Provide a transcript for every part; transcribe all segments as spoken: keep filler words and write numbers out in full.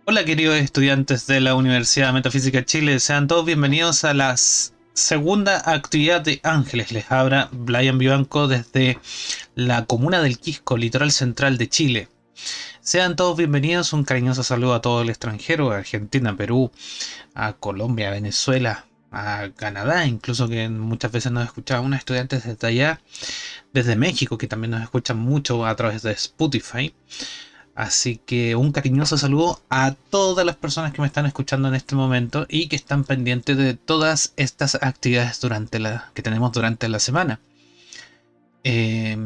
Hola queridos estudiantes de la Universidad Metafísica de Chile, sean todos bienvenidos a la s- segunda actividad de Ángeles. Les habla Brian Vivanco desde la comuna del Quisco, litoral central de Chile. Sean todos bienvenidos, un cariñoso saludo a todo el extranjero, a Argentina, Perú, a Colombia, a Venezuela, a Canadá, incluso que muchas veces nos escuchan unos estudiantes desde allá, desde México, que también nos escuchan mucho a través de Spotify. Así que un cariñoso saludo a todas las personas que me están escuchando en este momento y que están pendientes de todas estas actividades durante la, que tenemos durante la semana. Eh,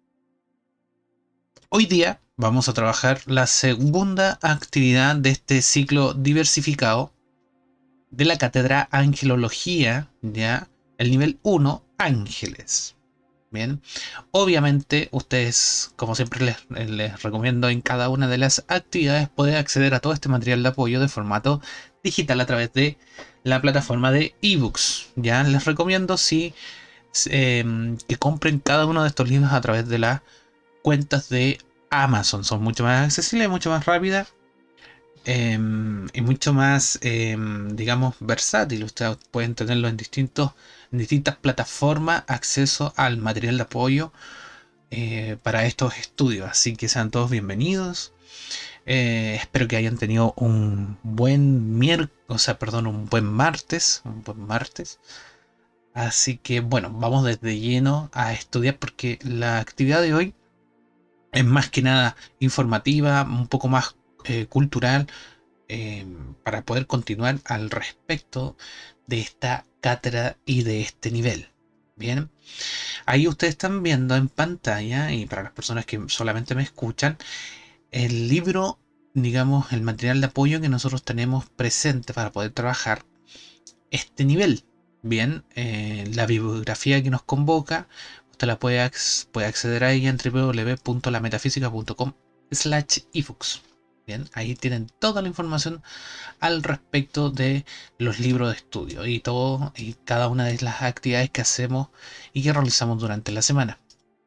Hoy día vamos a trabajar la segunda actividad de este ciclo diversificado de la cátedra Angelología, ya el nivel uno, Ángeles. Bien, obviamente ustedes, como siempre les, les recomiendo en cada una de las actividades, poder acceder a todo este material de apoyo de formato digital a través de la plataforma de ebooks. Ya les recomiendo si eh, que compren cada uno de estos libros a través de las cuentas de Amazon. Son mucho más accesibles, mucho más rápidas eh, y mucho más, eh, digamos, versátil. Ustedes pueden tenerlo en distintos, en distintas plataformas, acceso al material de apoyo eh, para estos estudios. Así que sean todos bienvenidos. Eh, espero que hayan tenido un buen miércoles, o sea, perdón, un buen martes, un buen martes. Así que bueno, vamos desde lleno a estudiar porque la actividad de hoy es más que nada informativa, un poco más eh, cultural, eh, para poder continuar al respecto de esta cátedra y de este nivel. Bien, ahí ustedes están viendo en pantalla, y para las personas que solamente me escuchan, el libro, digamos, el material de apoyo que nosotros tenemos presente para poder trabajar este nivel. Bien, eh, la bibliografía que nos convoca, usted la puede, puede acceder a ella en w w w punto la metafísica punto com slash ebooks. Bien, ahí tienen toda la información al respecto de los libros de estudio y todo y cada una de las actividades que hacemos y que realizamos durante la semana.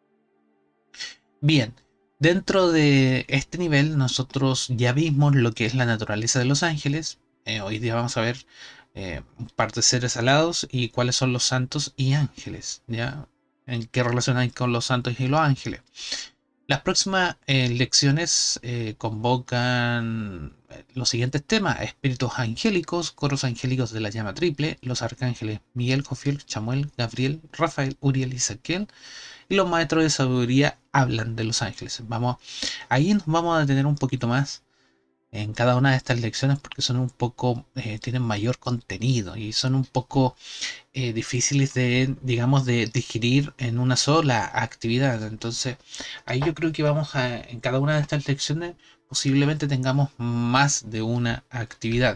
Bien, dentro de este nivel nosotros ya vimos lo que es la naturaleza de los ángeles. Eh, hoy día vamos a ver eh, un par de seres alados y cuáles son los santos y ángeles, ¿ya? En qué relación hay con los santos y los ángeles. Las próximas eh, lecciones eh, convocan eh, los siguientes temas: espíritus angélicos, coros angélicos de la llama triple, los arcángeles Miguel, Jofiel, Chamuel, Gabriel, Rafael, Uriel y Saquiel, y los maestros de sabiduría hablan de los ángeles. Vamos, ahí nos vamos a detener un poquito más en cada una de estas lecciones porque son un poco, eh, tienen mayor contenido y son un poco eh, difíciles de, digamos, de digerir en una sola actividad. Entonces, ahí yo creo que vamos a, en cada una de estas lecciones, posiblemente tengamos más de una actividad.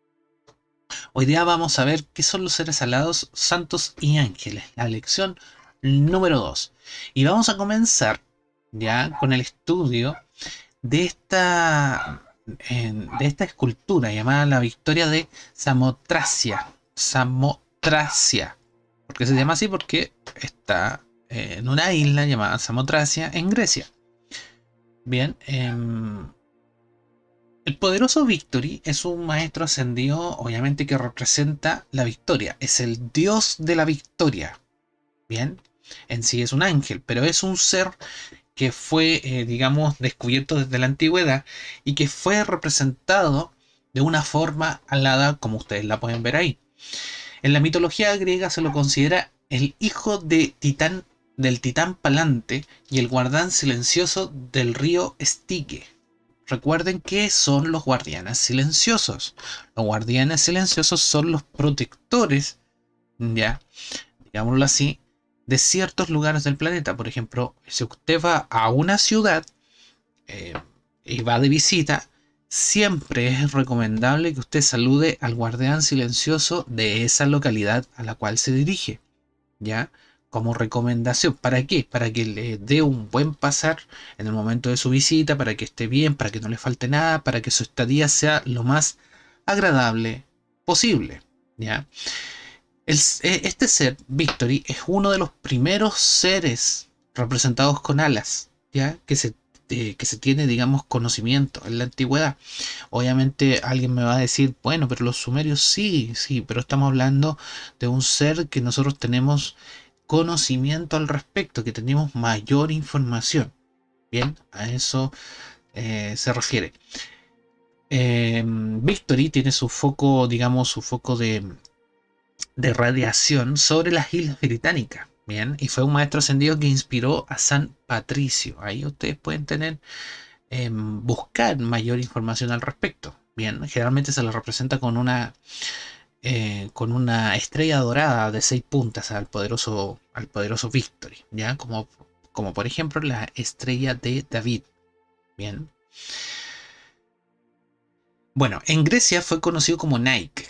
Hoy día vamos a ver qué son los seres alados, santos y ángeles, la lección número dos. Y vamos a comenzar ya con el estudio de esta, eh, de esta escultura llamada la Victoria de Samotracia. Samotracia. ¿Por qué se llama así? Porque está eh, en una isla llamada Samotracia en Grecia. Bien, eh, el poderoso Victory es un maestro ascendido, obviamente, que representa la victoria. Es el dios de la victoria. Bien, en sí es un ángel, pero es un ser que fue, eh, digamos, descubierto desde la antigüedad y que fue representado de una forma alada, como ustedes la pueden ver ahí. En la mitología griega se lo considera el hijo de Titán, del titán Palante y el guardián silencioso del río Estique. Recuerden que son los guardianes silenciosos. Los guardianes silenciosos son los protectores, ya, digámoslo así, de ciertos lugares del planeta. Por ejemplo, si usted va a una ciudad eh, y va de visita, siempre es recomendable que usted salude al guardián silencioso de esa localidad a la cual se dirige, ¿ya? Como recomendación. ¿Para qué? Para que le dé un buen pasar en el momento de su visita, para que esté bien, para que no le falte nada, para que su estadía sea lo más agradable posible, ¿ya? El, este ser, Victory, es uno de los primeros seres representados con alas, ¿ya? Que se eh, que se tiene, digamos, conocimiento en la antigüedad. Obviamente alguien me va a decir, bueno, pero los sumerios sí, sí, pero estamos hablando de un ser que nosotros tenemos conocimiento al respecto, que tenemos mayor información. Bien, a eso eh, se refiere. Eh, Victory tiene su foco, digamos, su foco de, de radiación sobre las Islas Británicas. Bien, y fue un maestro ascendido que inspiró a San Patricio. Ahí ustedes pueden tener, eh, buscar mayor información al respecto. Bien, generalmente se lo representa con una, eh, con una estrella dorada de seis puntas al poderoso, al poderoso Victory, ¿ya? Como, como por ejemplo la estrella de David. Bien. Bueno, en Grecia fue conocido como Nike.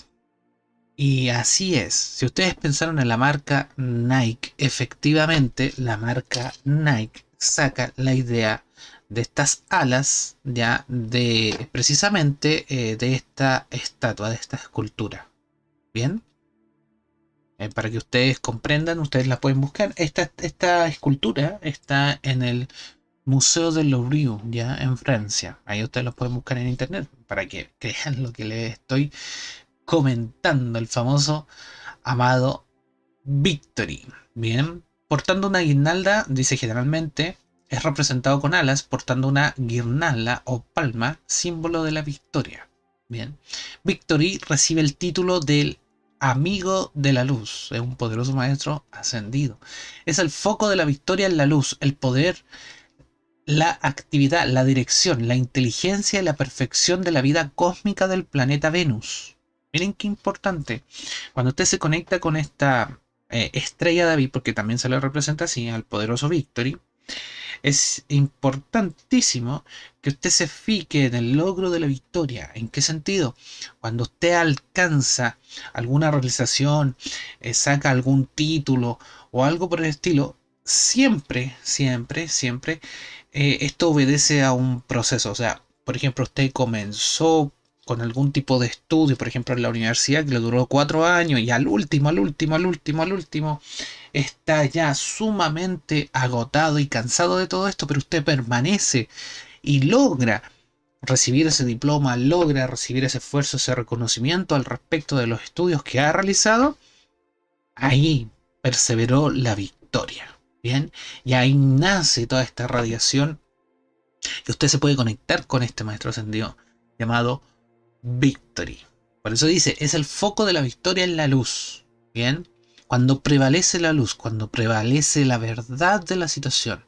Y así es. Si ustedes pensaron en la marca Nike, efectivamente la marca Nike saca la idea de estas alas, ya de precisamente eh, de esta estatua, de esta escultura. Bien, eh, para que ustedes comprendan, ustedes la pueden buscar. Esta, esta escultura está en el Museo del Louvre, ya en Francia. Ahí ustedes lo pueden buscar en internet para que crean lo que les estoy comentando, el famoso amado Victory. Bien, portando una guirnalda, dice generalmente, es representado con alas, portando una guirnalda o palma, símbolo de la victoria. Bien, Victory recibe el título del amigo de la luz, es un poderoso maestro ascendido. Es el foco de la victoria en la luz, el poder, la actividad, la dirección, la inteligencia y la perfección de la vida cósmica del planeta Venus. Miren qué importante. Cuando usted se conecta con esta eh, estrella David, porque también se le representa así al poderoso Victory, es importantísimo que usted se fije en el logro de la victoria. ¿En qué sentido? Cuando usted alcanza alguna realización, eh, saca algún título o algo por el estilo, siempre, siempre, siempre, eh, esto obedece a un proceso. O sea, por ejemplo, usted comenzó con algún tipo de estudio, por ejemplo en la universidad, que le duró cuatro años, y al último, al último, al último, al último, está ya sumamente agotado y cansado de todo esto, pero usted permanece y logra recibir ese diploma, logra recibir ese esfuerzo, ese reconocimiento al respecto de los estudios que ha realizado. Ahí perseveró la victoria. Bien, y ahí nace toda esta radiación y usted se puede conectar con este maestro ascendido llamado Victory. Por eso dice, es el foco de la victoria en la luz. Bien, cuando prevalece la luz, cuando prevalece la verdad de la situación.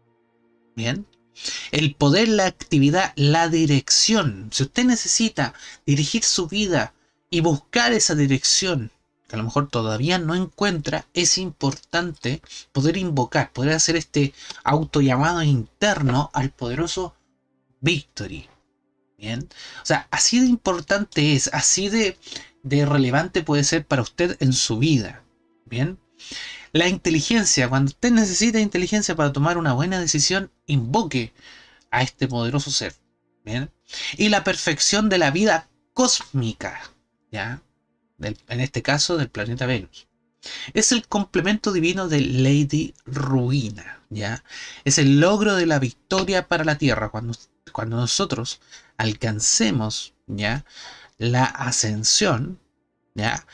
Bien, el poder, la actividad, la dirección. Si usted necesita dirigir su vida y buscar esa dirección que a lo mejor todavía no encuentra, es importante poder invocar, poder hacer este autollamado interno al poderoso Victory. Bien, o sea, así de importante es, así de, de relevante puede ser para usted en su vida. Bien, la inteligencia, cuando usted necesita inteligencia para tomar una buena decisión, invoque a este poderoso ser. Bien, y la perfección de la vida cósmica, ya, del, en este caso del planeta Venus. Es el complemento divino de Lady Ruina, ¿ya? Es el logro de la victoria para la Tierra. Cuando, cuando nosotros alcancemos, ¿ya?, la ascensión, ¿ya?,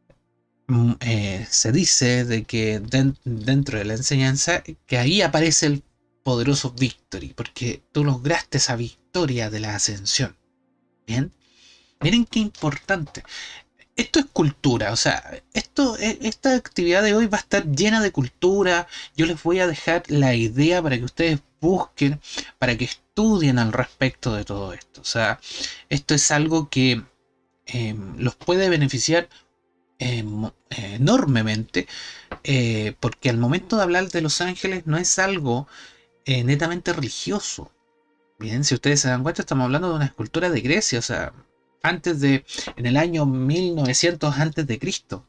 eh, se dice de que den, dentro de la enseñanza, que ahí aparece el poderoso Victory, porque tú lograste esa victoria de la ascensión. Bien, miren qué importante. Esto es cultura, o sea, esto, esta actividad de hoy va a estar llena de cultura. Yo les voy a dejar la idea para que ustedes busquen, para que estudien al respecto de todo esto. O sea, esto es algo que eh, los puede beneficiar eh, enormemente, eh, porque al momento de hablar de los ángeles no es algo eh, netamente religioso. Bien, si ustedes se dan cuenta, estamos hablando de una escultura de Grecia, o sea, antes de, en el año mil novecientos antes de Cristo.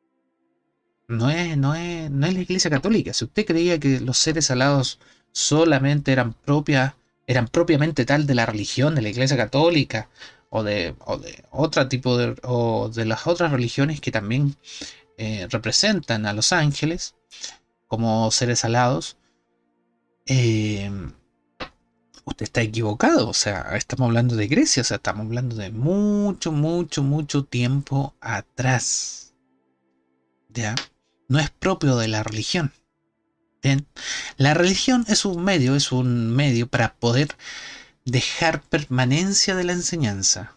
No es, no es, no es la Iglesia Católica. Si usted creía que los seres alados solamente eran propias, eran propiamente tal de la religión de la Iglesia Católica, o de, o de otro tipo de, o de las otras religiones que también eh, representan a los ángeles como seres alados, eh, usted está equivocado. O sea, estamos hablando de Grecia, o sea, estamos hablando de mucho, mucho, mucho tiempo atrás. ¿Ya? No es propio de la religión. Bien, la religión es un medio, es un medio para poder dejar permanencia de la enseñanza.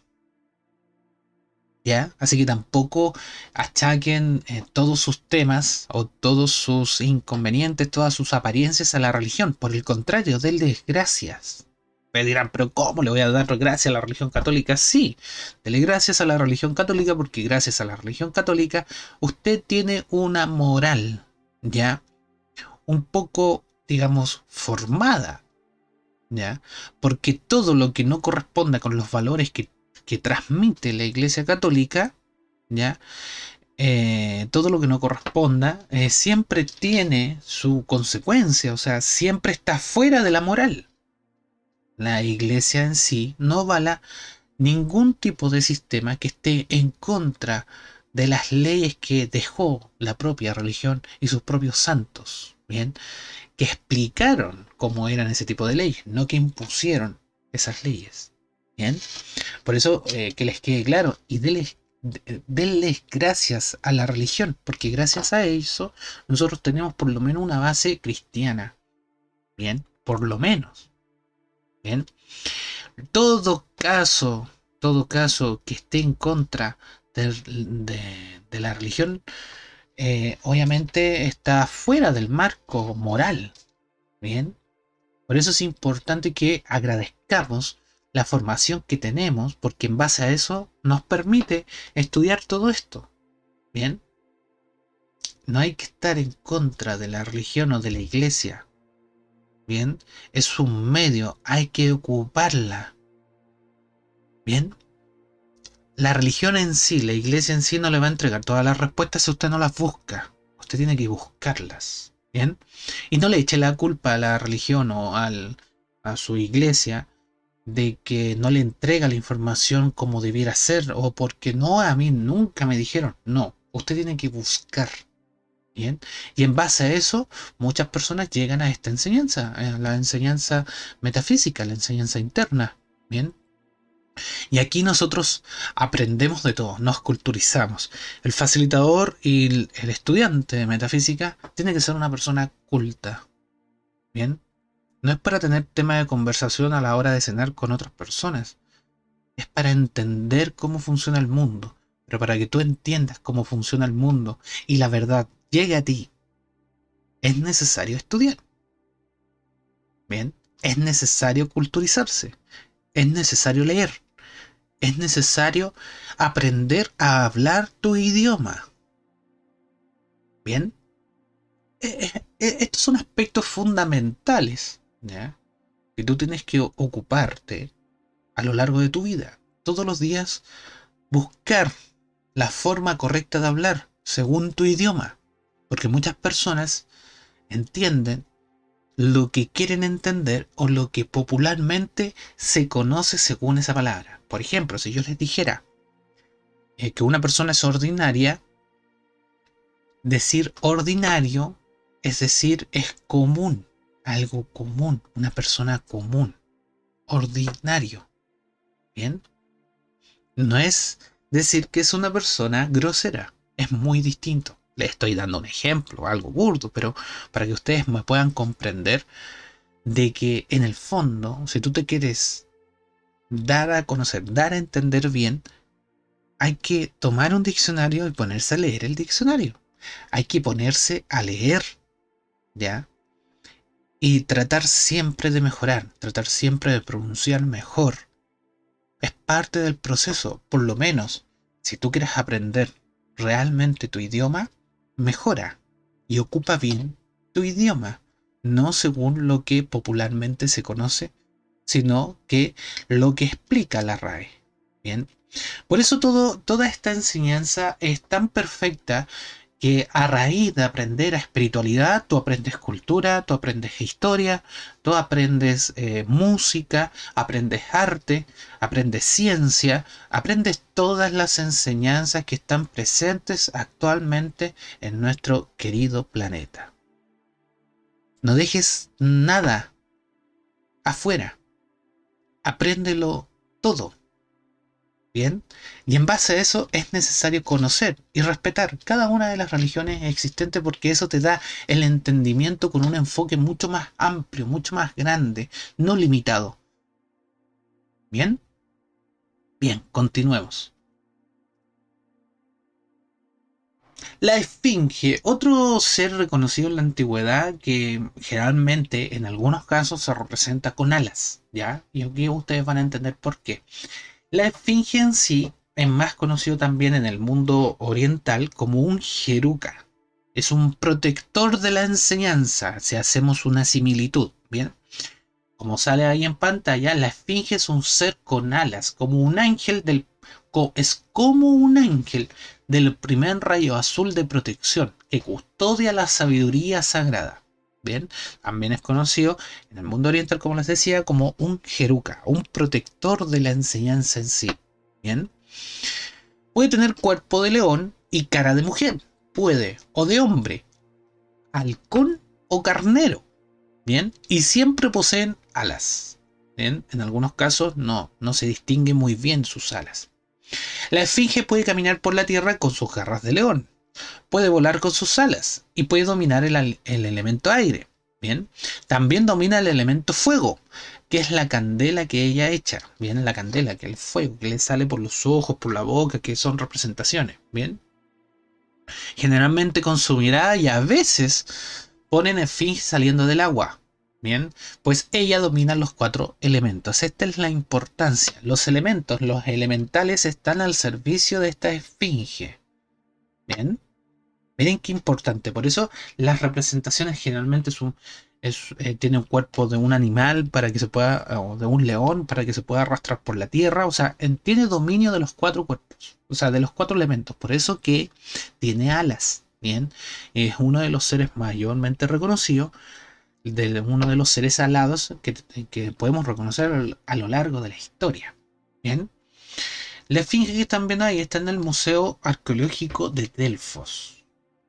¿Ya? Así que tampoco achaquen eh, todos sus temas o todos sus inconvenientes, todas sus apariencias a la religión. Por el contrario, denles gracias. Me dirán, pero ¿cómo le voy a dar gracias a la religión católica? Sí, dele gracias a la religión católica porque gracias a la religión católica usted tiene una moral, ¿ya? Un poco, digamos, formada, ¿ya? Porque todo lo que no corresponda con los valores que, que transmite la Iglesia Católica, ¿ya? Eh, todo lo que no corresponda eh, siempre tiene su consecuencia, o sea, siempre está fuera de la moral. La Iglesia en sí no avala ningún tipo de sistema que esté en contra de las leyes que dejó la propia religión y sus propios santos, ¿bien? Que explicaron cómo eran ese tipo de leyes, no que impusieron esas leyes. Bien, por eso eh, que les quede claro y denles, denles gracias a la religión, porque gracias a eso nosotros tenemos por lo menos una base cristiana. Bien, por lo menos. Bien, todo caso, todo caso que esté en contra de, de, de la religión, eh, obviamente está fuera del marco moral. Bien, por eso es importante que agradezcamos la formación que tenemos, porque en base a eso nos permite estudiar todo esto. Bien, no hay que estar en contra de la religión o de la iglesia. Bien, es un medio, hay que ocuparla. Bien, la religión en sí, la iglesia en sí no le va a entregar todas las respuestas si usted no las busca. Usted tiene que buscarlas. Bien, y no le eche la culpa a la religión o al, a su iglesia de que no le entrega la información como debiera ser o porque no, a mí nunca me dijeron. No, usted tiene que buscar. Bien, y en base a eso muchas personas llegan a esta enseñanza, a la enseñanza metafísica, la enseñanza interna. Bien, y aquí nosotros aprendemos de todo, nos culturizamos. El facilitador y el, el estudiante de metafísica tiene que ser una persona culta. Bien, no es para tener tema de conversación a la hora de cenar con otras personas. Es para entender cómo funciona el mundo. Pero para que tú entiendas cómo funciona el mundo y la verdad llegue a ti, es necesario estudiar. Bien, es necesario culturizarse. Es necesario leer. Es necesario aprender a hablar tu idioma. Bien, eh, eh, estos son aspectos fundamentales, ¿ya? Que tú tienes que ocuparte a lo largo de tu vida. Todos los días buscar la forma correcta de hablar según tu idioma. Porque muchas personas entienden lo que quieren entender o lo que popularmente se conoce según esa palabra. Por ejemplo, si yo les dijera eh, que una persona es ordinaria, decir ordinario es decir, es común, algo común, una persona común, ordinario. Bien, no es decir que es una persona grosera, es muy distinto. Le estoy dando un ejemplo, algo burdo, pero para que ustedes me puedan comprender de que en el fondo, si tú te quieres dar a conocer, dar a entender bien, hay que tomar un diccionario y ponerse a leer el diccionario. Hay que ponerse a leer, ¿ya? Y tratar siempre de mejorar, tratar siempre de pronunciar mejor. Es parte del proceso, por lo menos, si tú quieres aprender realmente tu idioma, mejora y ocupa bien tu idioma, no según lo que popularmente se conoce, sino que lo que explica la R A E. Bien, por eso todo, toda esta enseñanza es tan perfecta que a raíz de aprender a espiritualidad, tú aprendes cultura, tú aprendes historia, tú aprendes eh, música, aprendes arte, aprendes ciencia, aprendes todas las enseñanzas que están presentes actualmente en nuestro querido planeta. No dejes nada afuera. apréndelo todo. Bien, y en base a eso es necesario conocer y respetar cada una de las religiones existentes porque eso te da el entendimiento con un enfoque mucho más amplio, mucho más grande, no limitado. Bien, bien, continuemos. La esfinge, otro ser reconocido en la antigüedad que generalmente en algunos casos se representa con alas, ¿ya? Y aquí ustedes van a entender por qué. La esfinge en sí es más conocido también en el mundo oriental como un jeruca. Es un protector de la enseñanza, si hacemos una similitud, ¿bien? Como sale ahí en pantalla, la esfinge es un ser con alas, como un ángel del... es como un ángel del primer rayo azul de protección que custodia la sabiduría sagrada. Bien, también es conocido en el mundo oriental, como les decía, como un jeruca, un protector de la enseñanza en sí. Bien, puede tener cuerpo de león y cara de mujer, puede, o de hombre, halcón o carnero. Bien, y siempre poseen alas. Bien, en algunos casos no, no se distingue muy bien sus alas. La esfinge puede caminar por la tierra con sus garras de león, puede volar con sus alas y puede dominar el, el elemento aire. Bien, también domina el elemento fuego, que es la candela que ella echa. Bien, la candela, que es el fuego que le sale por los ojos, por la boca, que son representaciones. Bien, generalmente con su mirada y a veces ponen esfinge saliendo del agua. Bien, pues ella domina los cuatro elementos. Esta es la importancia. Los elementos, los elementales están al servicio de esta esfinge. Bien, miren qué importante. Por eso las representaciones generalmente son, es, eh, tiene un cuerpo de un animal para que se pueda, o de un león para que se pueda arrastrar por la tierra. O sea, en, tiene dominio de los cuatro cuerpos, o sea, de los cuatro elementos. Por eso que tiene alas. Bien, es uno de los seres mayormente reconocidos, de uno de los seres alados que, que podemos reconocer a lo largo de la historia. Bien, la esfinge que están viendo ahí está en el Museo Arqueológico de Delfos.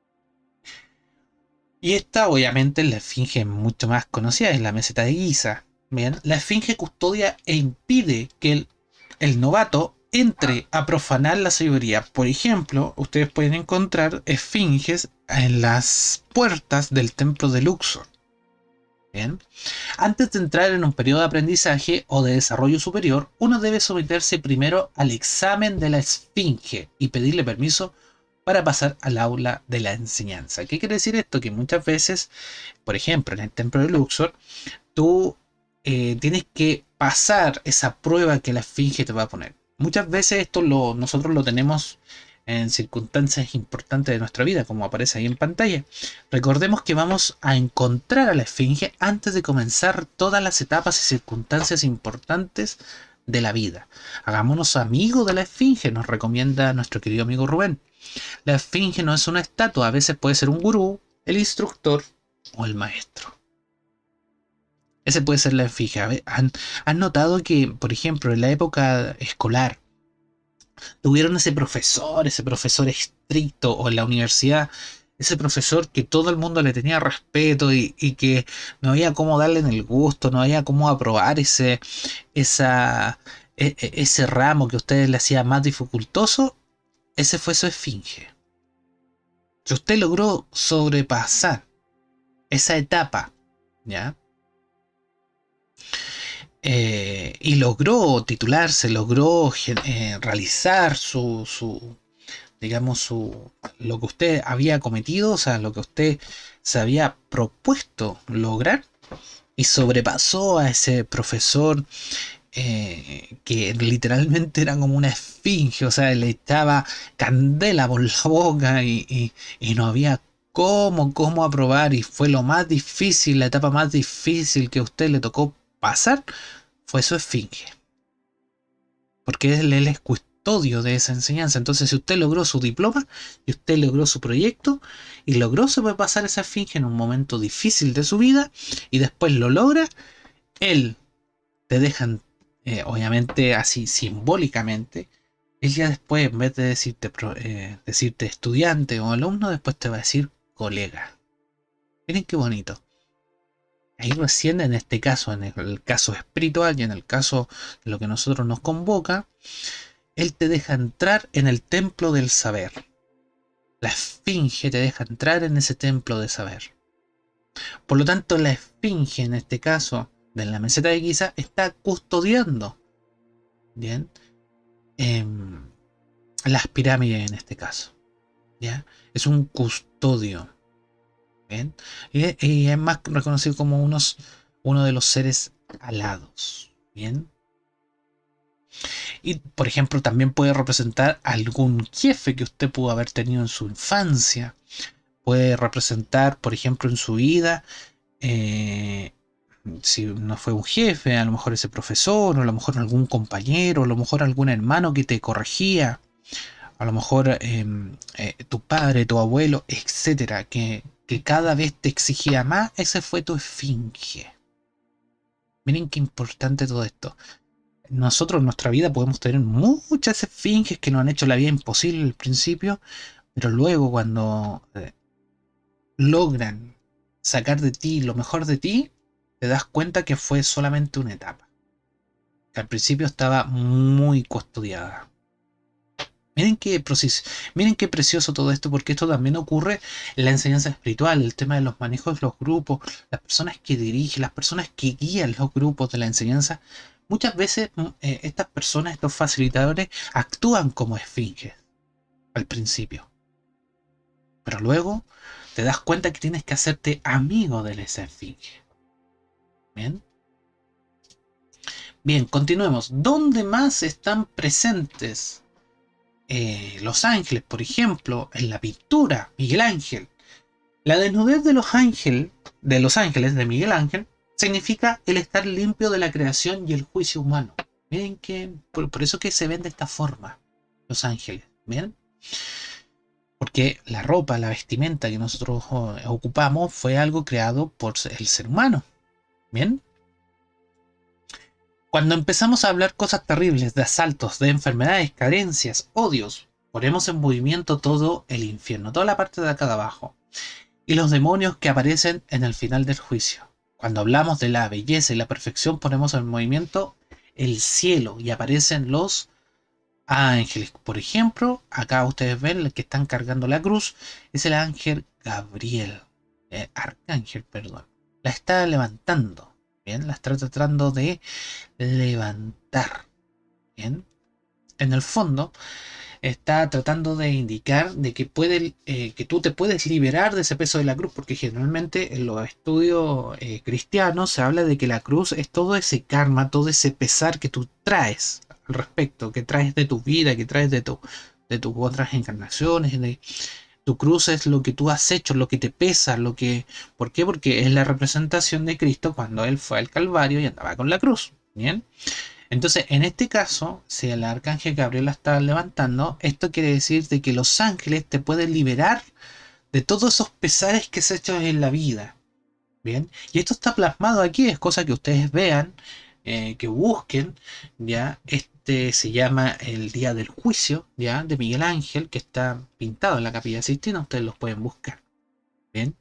Y esta, obviamente, la esfinge mucho más conocida, es la meseta de Giza. Bien, la esfinge custodia e impide que el, el novato entre a profanar la sabiduría. Por ejemplo, ustedes pueden encontrar esfinges en las puertas del templo de Luxor. Bien. Antes de entrar en un periodo de aprendizaje o de desarrollo superior, uno debe someterse primero al examen de la esfinge y pedirle permiso para pasar al aula de la enseñanza. ¿Qué quiere decir esto? Que muchas veces, por ejemplo, en el templo de Luxor, tú eh, tienes que pasar esa prueba que la esfinge te va a poner. Muchas veces esto lo, nosotros lo tenemos en circunstancias importantes de nuestra vida, como aparece ahí en pantalla. Recordemos que vamos a encontrar a la esfinge antes de comenzar todas las etapas y circunstancias importantes de la vida. Hagámonos amigos de la esfinge, nos recomienda nuestro querido amigo Rubén. La esfinge no es una estatua, a veces puede ser un gurú, el instructor o el maestro. Ese puede ser la esfinge. ¿Han, han notado que, por ejemplo, en la época escolar, tuvieron ese profesor, ese profesor estricto, o en la universidad, ese profesor que todo el mundo le tenía respeto y, y que no había cómo darle en el gusto, no había cómo aprobar ese, esa, e, ese ramo que a ustedes le hacía más dificultoso? Ese fue su esfinge. Si usted logró sobrepasar esa etapa, ¿ya? Eh, y logró titularse, logró eh, realizar su, su, digamos, su, lo que usted había cometido, o sea, lo que usted se había propuesto lograr, y sobrepasó a ese profesor eh, que literalmente era como una esfinge, o sea, le echaba candela por la boca y, y, y no había cómo, cómo aprobar, y fue lo más difícil, la etapa más difícil que a usted le tocó pasar, fue su esfinge. Porque él, él es custodio de esa enseñanza. Entonces, si usted logró su diploma y usted logró su proyecto y logró sobrepasar esa esfinge en un momento difícil de su vida y después lo logra, él te dejan, eh, obviamente así simbólicamente, él ya después, en vez de decirte, eh, decirte estudiante o alumno, después te va a decir colega. Miren qué bonito. ahí recién en este caso, en el caso espiritual y en el caso de lo que nosotros nos convoca, él te deja entrar en el templo del saber. La esfinge te deja entrar en ese templo de saber. Por lo tanto, la esfinge en este caso de la meseta de Giza está custodiando, bien, eh, las pirámides en este caso, ¿ya? Es un custodio, ¿bien? Y, y es más reconocido como unos, uno de los seres alados, ¿bien? Y, por ejemplo, también puede representar algún jefe que usted pudo haber tenido en su infancia. Puede representar, por ejemplo, en su vida, eh, si no fue un jefe, a lo mejor ese profesor, o a lo mejor algún compañero, a lo mejor algún hermano que te corregía, a lo mejor eh, eh, tu padre, tu abuelo, etcétera, que, que cada vez te exigía más, ese fue tu esfinge. Miren qué importante todo esto. Nosotros en nuestra vida podemos tener muchas esfinges que nos han hecho la vida imposible al principio, pero luego cuando eh, logran sacar de ti lo mejor de ti, te das cuenta que fue solamente una etapa. Que al principio estaba muy custodiada. Miren qué, miren qué precioso todo esto, porque esto también ocurre en la enseñanza espiritual, el tema de los manejos de los grupos, las personas que dirigen, las personas que guían los grupos de la enseñanza. Muchas veces eh, estas personas, estos facilitadores, actúan como esfinges al principio. Pero luego te das cuenta que tienes que hacerte amigo de esa esfinge. Bien. Bien, continuemos. ¿Dónde más están presentes eh, los ángeles? Por ejemplo, en la pintura, Miguel Ángel. La desnudez de los ángeles, de los ángeles de Miguel Ángel, significa el estar limpio de la creación y el juicio humano. Miren que, por, por eso que se ven de esta forma los ángeles. Bien. Porque la ropa, la vestimenta que nosotros ocupamos fue algo creado por el ser humano. Bien. Cuando empezamos a hablar cosas terribles de asaltos, de enfermedades, carencias, odios, ponemos en movimiento todo el infierno, toda la parte de acá de abajo. Y los demonios que aparecen en el final del juicio. Cuando hablamos de la belleza y la perfección, ponemos en movimiento el cielo y aparecen los ángeles. Por ejemplo, acá ustedes ven el que están cargando la cruz, es el ángel Gabriel, eh, arcángel, perdón. La está levantando, bien, la está tratando de levantar, bien. En el fondo está tratando de indicar de que puede, eh, que tú te puedes liberar de ese peso de la cruz, porque generalmente en los estudios eh, cristianos se habla de que la cruz es todo ese karma, todo ese pesar que tú traes al respecto, que traes de tu vida, que traes de tu de tus otras encarnaciones, de tu cruz es lo que tú has hecho, lo que te pesa, lo que, ¿por qué? Porque es la representación de Cristo cuando él fue al Calvario y andaba con la cruz, ¿bien? Entonces, en este caso, si el arcángel Gabriel la está levantando, esto quiere decir de que los ángeles te pueden liberar de todos esos pesares que se hecho en la vida. Bien, y esto está plasmado aquí, es cosa que ustedes vean, eh, que busquen, ya. Este se llama el Día del Juicio, ya, de Miguel Ángel, que está pintado en la Capilla Sixtina, ustedes los pueden buscar. Bien.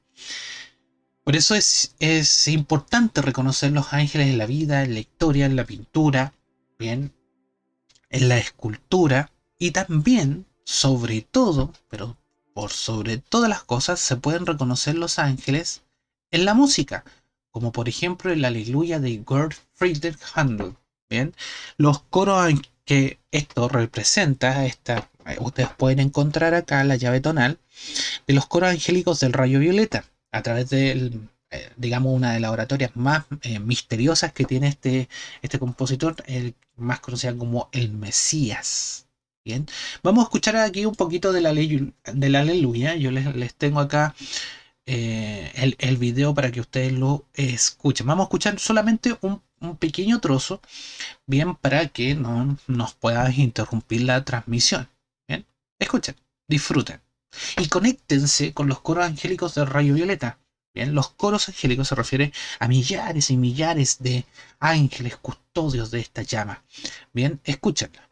Por eso es, es importante reconocer los ángeles en la vida, en la historia, en la pintura, bien, en la escultura y también, sobre todo, pero por sobre todas las cosas, se pueden reconocer los ángeles en la música, como por ejemplo el Aleluya de Georg Friedrich Händel. Bien, los coros que esto representa, esta, ustedes pueden encontrar acá la llave tonal de los coros angélicos del rayo violeta, a través del, eh, digamos, una de las oratorias más eh, misteriosas que tiene este, este compositor, el más conocido como el Mesías. Bien, vamos a escuchar aquí un poquito de la, ley, de la aleluya. Yo les, les tengo acá eh, el, el video para que ustedes lo escuchen. Vamos a escuchar solamente un, un pequeño trozo, bien, para que no nos pueda interrumpir la transmisión. Bien, escuchen, disfruten. Y conéctense con los coros angélicos del rayo violeta. Bien, los coros angélicos se refieren a millares y millares de ángeles custodios de esta llama. Bien, escúchenla.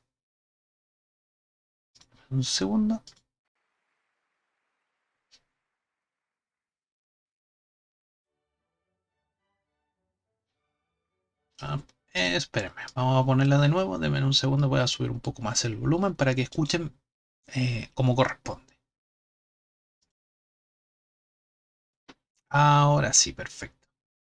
Un segundo. Ah, eh, espérenme, vamos a ponerla de nuevo. Denme un segundo, voy a subir un poco más el volumen para que escuchen eh, como corresponde. Ahora sí, perfecto.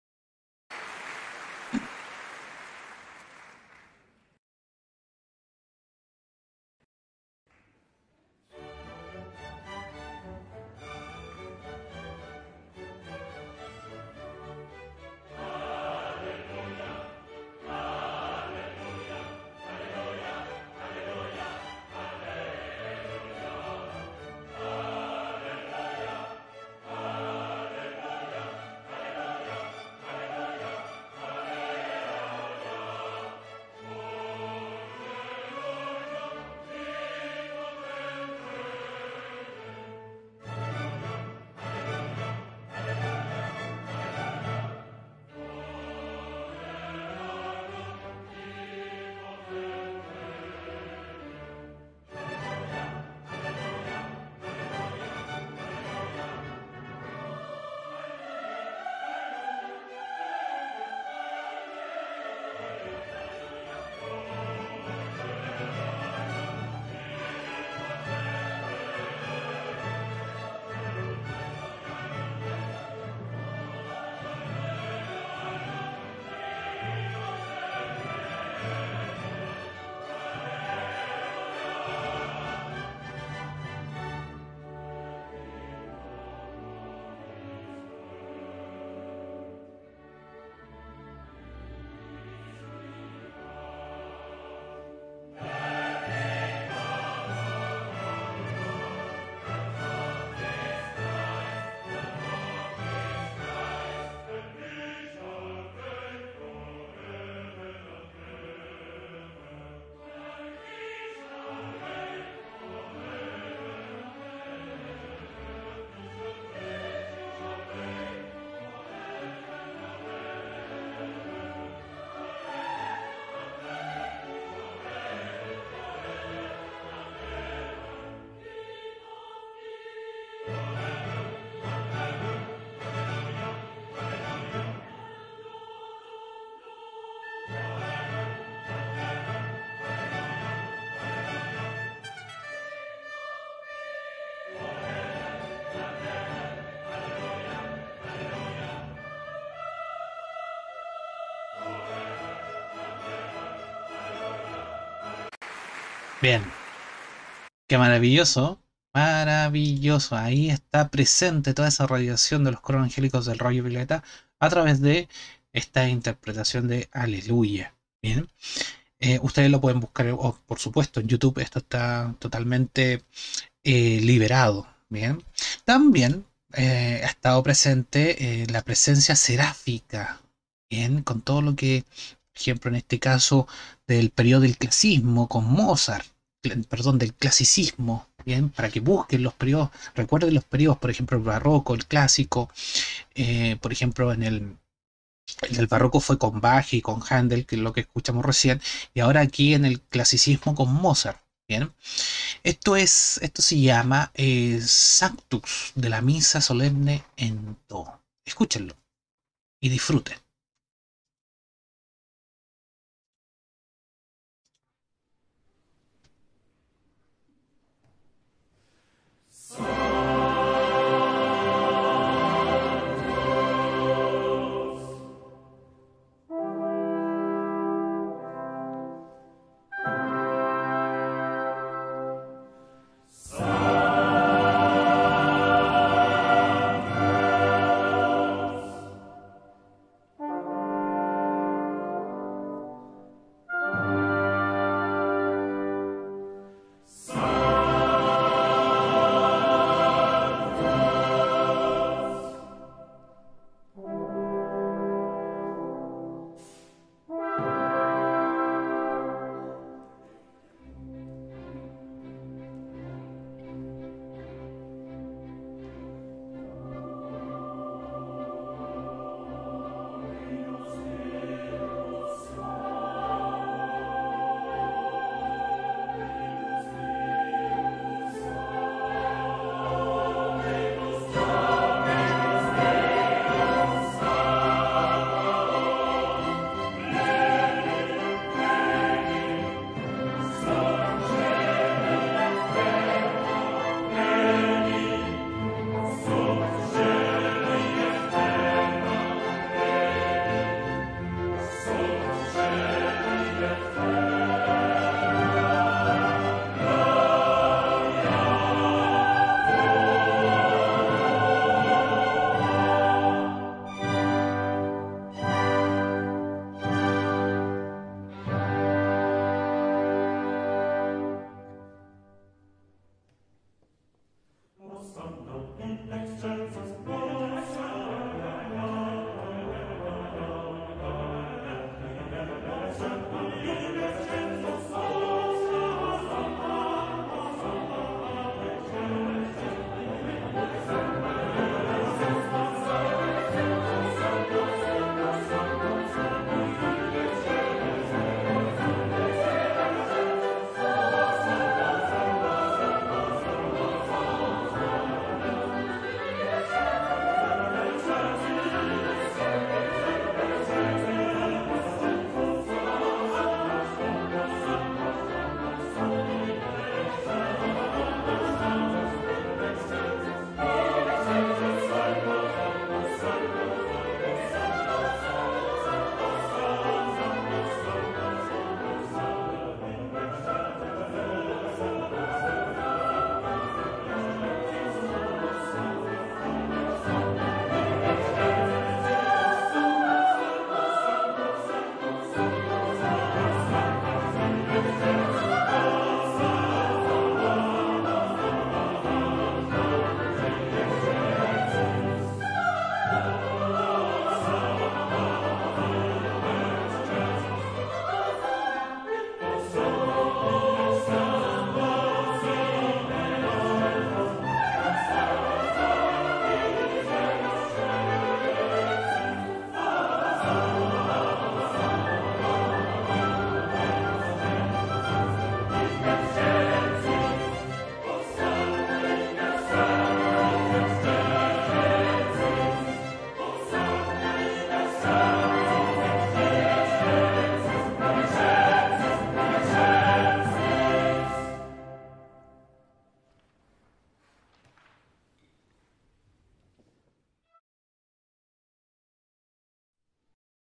Bien, qué maravilloso. Maravilloso. Ahí está presente toda esa radiación de los coros angélicos del rayo violeta a través de esta interpretación de Aleluya. Bien. Eh, ustedes lo pueden buscar, o, por supuesto, en YouTube. Esto está totalmente eh, liberado. Bien. También eh, ha estado presente eh, la presencia seráfica. Bien, con todo lo que, por ejemplo, en este caso, del periodo del clasismo con Mozart, cl- perdón, del clasicismo. Bien, para que busquen los periodos, recuerden los periodos, por ejemplo, el barroco, el clásico, eh, por ejemplo, en el, el del barroco fue con Bach y con Handel, que es lo que escuchamos recién, y ahora aquí en el clasicismo con Mozart. Bien, esto es, esto se llama eh, Sanctus de la misa solemne en do. Escúchenlo y disfruten.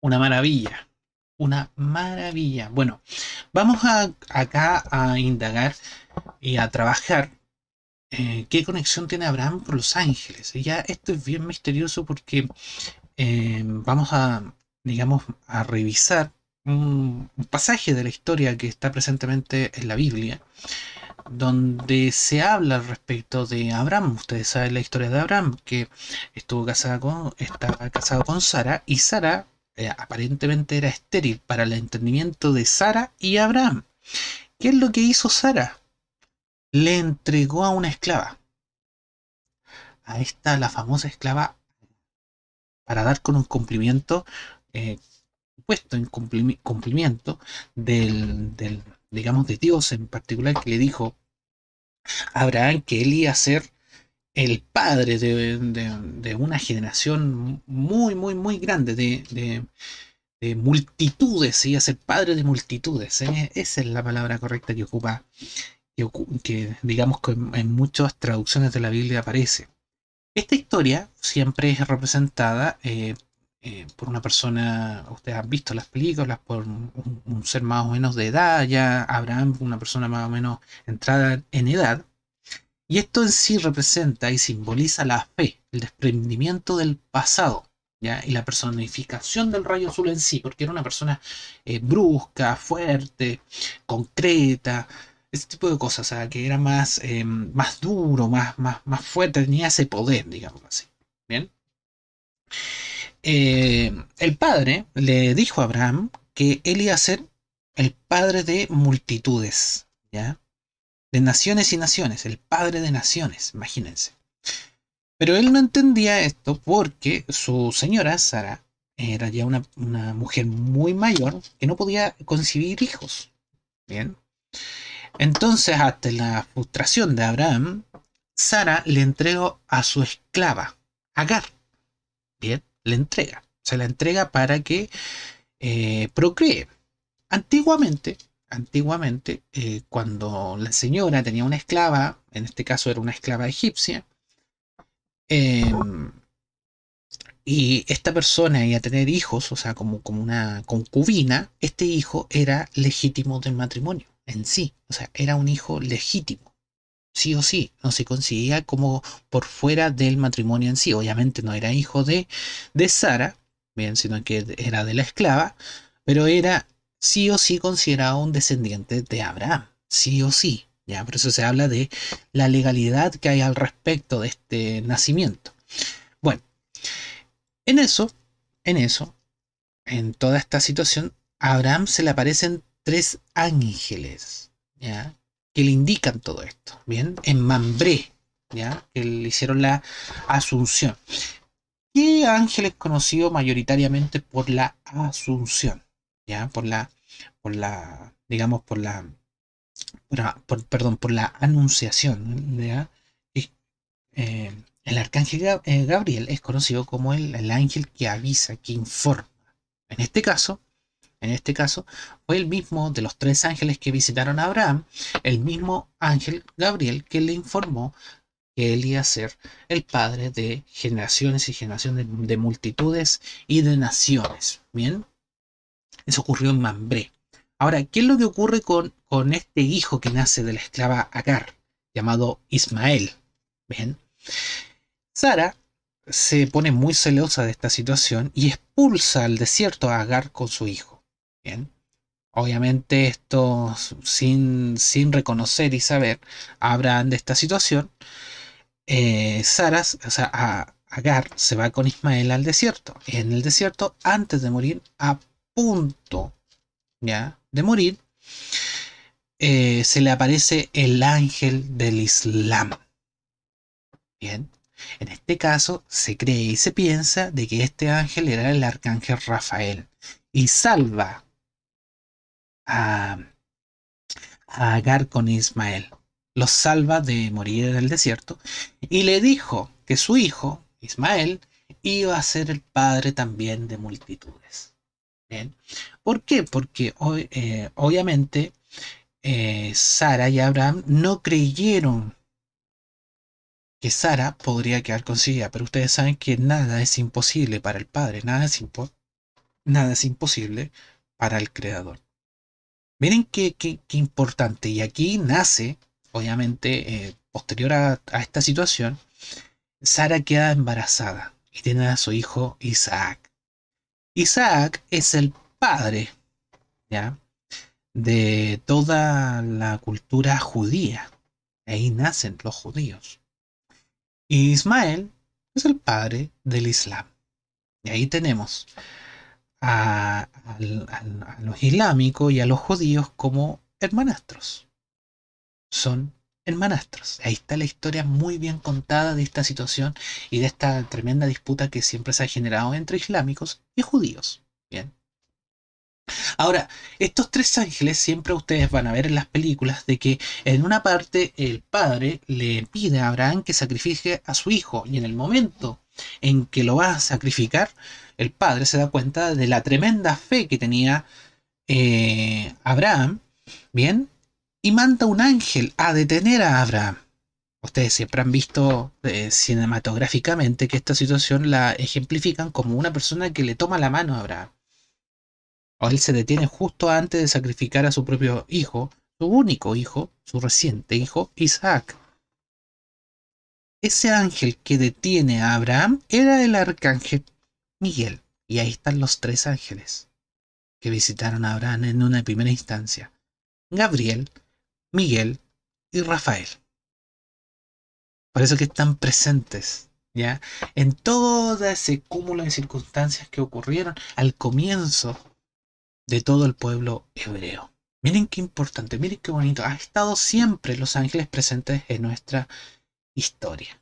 Una maravilla. Una maravilla. Bueno, vamos a, acá a indagar y a trabajar eh, qué conexión tiene Abraham con los ángeles. Y ya esto es bien misterioso porque eh, vamos a, digamos, a revisar un, un pasaje de la historia que está presentemente en la Biblia, donde se habla respecto de Abraham. Ustedes saben la historia de Abraham, que estuvo casado con, estaba casado con Sara, y Sara eh, aparentemente era estéril para el entendimiento de Sara y Abraham. ¿Qué es lo que hizo Sara? Le entregó a una esclava, a esta la famosa esclava, para dar con un cumplimiento, eh, puesto en cumplimi cumplimiento del, del, digamos, de Dios en particular, que le dijo a Abraham que él iba a ser el padre de, de, de una generación muy, muy, muy grande, de, de, de multitudes, iba a ser padre de multitudes. ¿eh? Esa es la palabra correcta que ocupa, que, que digamos que en, en muchas traducciones de la Biblia aparece. Esta historia siempre es representada eh, eh, por una persona, ustedes han visto las películas, por un, un, ser más o menos de edad, ya Abraham, una persona más o menos entrada en edad, y esto en sí representa y simboliza la fe, el desprendimiento del pasado, ¿ya? Y la personificación del rayo azul en sí, porque era una persona eh, brusca, fuerte, concreta, ese tipo de cosas, o sea, que era más, eh, más duro, más, más, más fuerte, tenía ese poder, digamos así. Bien. Eh, el padre le dijo a Abraham que él iba a ser el padre de multitudes, ¿ya? De naciones y naciones, el padre de naciones, imagínense. Pero él no entendía esto porque su señora, Sara, era ya una, una mujer muy mayor que no podía concebir hijos. Bien. Entonces, ante la frustración de Abraham, Sara le entregó a su esclava, Agar. Bien, le entrega. Se la entrega para que eh, procree. Antiguamente, antiguamente, eh, cuando la señora tenía una esclava, en este caso era una esclava egipcia, eh, y esta persona iba a tener hijos, o sea, como, como una concubina, este hijo era legítimo del matrimonio en sí, o sea, era un hijo legítimo, sí o sí, no se conseguía como por fuera del matrimonio en sí, obviamente no era hijo de, de Sara, bien, sino que era de la esclava, pero era sí o sí considerado un descendiente de Abraham, sí o sí, ya, por eso se habla de la legalidad que hay al respecto de este nacimiento. Bueno, en eso, en eso, en toda esta situación, a Abraham se le aparecen tres ángeles, ¿ya? Que le indican todo esto, ¿bien? En Mambré, ¿ya? Que le hicieron la asunción. ¿Qué ángel es conocido mayoritariamente por la asunción? ¿Ya? Por la, por la, digamos, por la, por, por, perdón, por la anunciación, ¿ya? Y, eh, el arcángel Gabriel es conocido como el, el ángel que avisa, que informa. En este caso, en este caso, fue el mismo de los tres ángeles que visitaron a Abraham, el mismo ángel Gabriel que le informó que él iba a ser el padre de generaciones y generaciones de, de multitudes y de naciones. Bien, eso ocurrió en Mambré. Ahora, ¿qué es lo que ocurre con, con este hijo que nace de la esclava Agar, llamado Ismael? Bien, Sara se pone muy celosa de esta situación y expulsa al desierto a Agar con su hijo. Bien. Obviamente esto sin, sin reconocer y saber a Abraham de esta situación, eh, Sara, o sea, a, Agar se va con Ismael al desierto. En el desierto, antes de morir, a punto ya de morir, eh, se le aparece el ángel del Islam. Bien, en este caso se cree y se piensa de que este ángel era el arcángel Rafael y salva a, a Agar con Ismael. Los salva de morir en el desierto y le dijo que su hijo, Ismael, iba a ser el padre también de multitudes. Bien. ¿Por qué? Porque hoy, eh, obviamente eh, Sara y Abraham no creyeron que Sara podría quedar con su hija, pero ustedes saben que nada es imposible para el padre, nada es imposible. nada es imposible para el Creador. Miren qué, qué, qué importante. Y aquí nace, obviamente, eh, posterior a, a esta situación, Sara queda embarazada y tiene a su hijo Isaac. Isaac es el padre, ¿ya?, de toda la cultura judía. Ahí nacen los judíos. Y Ismael es el padre del Islam. Y ahí tenemos a, a, a, a los islámicos y a los judíos como hermanastros. Son hermanastros. Ahí está la historia muy bien contada de esta situación y de esta tremenda disputa que siempre se ha generado entre islámicos y judíos. Bien. Ahora, estos tres ángeles siempre ustedes van a ver en las películas de que en una parte el padre le pide a Abraham que sacrifique a su hijo y en el momento en que lo va a sacrificar, el padre se da cuenta de la tremenda fe que tenía eh, Abraham, bien, y manda un ángel a detener a Abraham. Ustedes siempre han visto eh, cinematográficamente que esta situación la ejemplifican como una persona que le toma la mano a Abraham. O él se detiene justo antes de sacrificar a su propio hijo, su único hijo, su reciente hijo, Isaac. Ese ángel que detiene a Abraham era el arcángel Miguel. Y ahí están los tres ángeles que visitaron a Abraham en una primera instancia: Gabriel, Miguel y Rafael. Por eso que están presentes, ¿ya?, en todo ese cúmulo de circunstancias que ocurrieron al comienzo de todo el pueblo hebreo. Miren qué importante, miren qué bonito. Ha estado siempre los ángeles presentes en nuestra historia.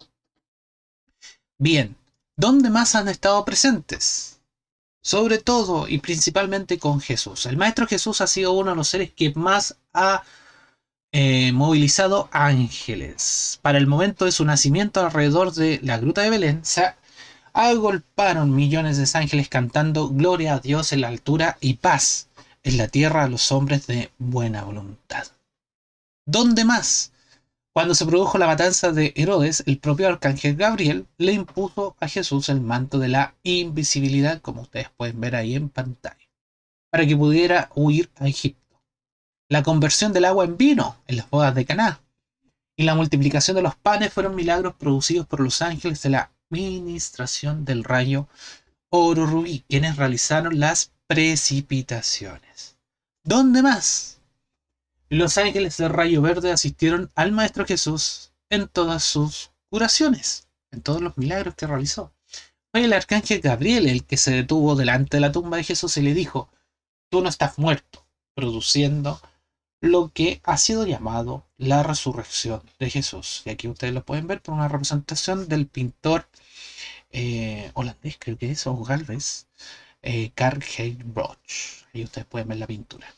Bien, ¿dónde más han estado presentes? Sobre todo y principalmente con Jesús. El Maestro Jesús ha sido uno de los seres que más ha eh, movilizado ángeles. Para el momento de su nacimiento, alrededor de la gruta de Belén, se agolparon millones de ángeles cantando gloria a Dios en la altura y paz en la tierra a los hombres de buena voluntad. ¿Dónde más? Cuando se produjo la matanza de Herodes, el propio arcángel Gabriel le impuso a Jesús el manto de la invisibilidad, como ustedes pueden ver ahí en pantalla, para que pudiera huir a Egipto. La conversión del agua en vino en las bodas de Caná y la multiplicación de los panes fueron milagros producidos por los ángeles de la ministración del rayo oro rubí, quienes realizaron las precipitaciones. ¿Dónde más? Los ángeles del rayo verde asistieron al Maestro Jesús en todas sus curaciones, en todos los milagros que realizó. Fue el arcángel Gabriel el que se detuvo delante de la tumba de Jesús y le dijo: tú no estás muerto, produciendo lo que ha sido llamado la resurrección de Jesús. Y aquí ustedes lo pueden ver por una representación del pintor eh, holandés, creo que es, o Galvez, eh, Karl Heinz Broch. Ahí ustedes pueden ver la pintura.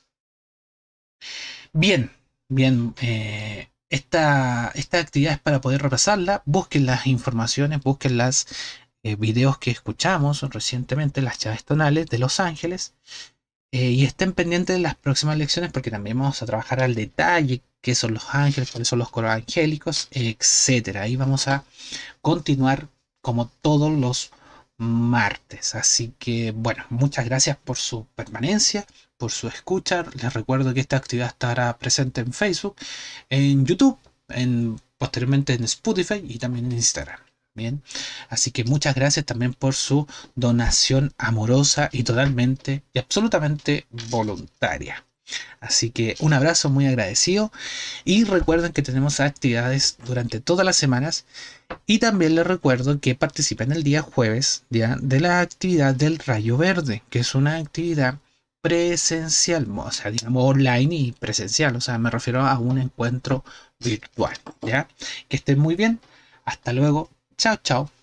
Bien, bien, eh, esta, esta actividad es para poder repasarla. Busquen las informaciones, busquen los eh, videos que escuchamos recientemente, las llaves tonales de Los Ángeles. Eh, y estén pendientes de las próximas lecciones porque también vamos a trabajar al detalle qué son los ángeles, cuáles son los coros angélicos, etcétera. Ahí vamos a continuar como todos los martes. Así que bueno, muchas gracias por su permanencia, por su escucha. Les recuerdo que esta actividad estará presente en Facebook, en YouTube, en, posteriormente en Spotify y también en Instagram. Bien, así que muchas gracias también por su donación amorosa y totalmente y absolutamente voluntaria. Así que un abrazo muy agradecido y recuerden que tenemos actividades durante todas las semanas y también les recuerdo que participen el día jueves, día de la actividad del Rayo Verde, que es una actividad presencial, o sea, digamos online y presencial, o sea, me refiero a un encuentro virtual, ¿ya? Que estén muy bien, hasta luego. Chao, chao.